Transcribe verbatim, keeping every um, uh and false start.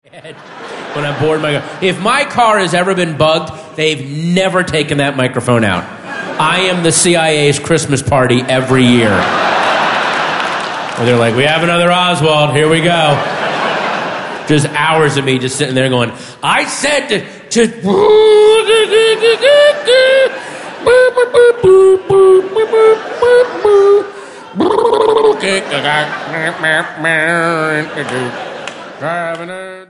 When I'm bored, my if my car has ever been bugged, they've never taken that microphone out. I am the C I A's Christmas party every year. Where they're like, we have another Oswald, here we go. Just hours of me just sitting there going, I said to... to Driving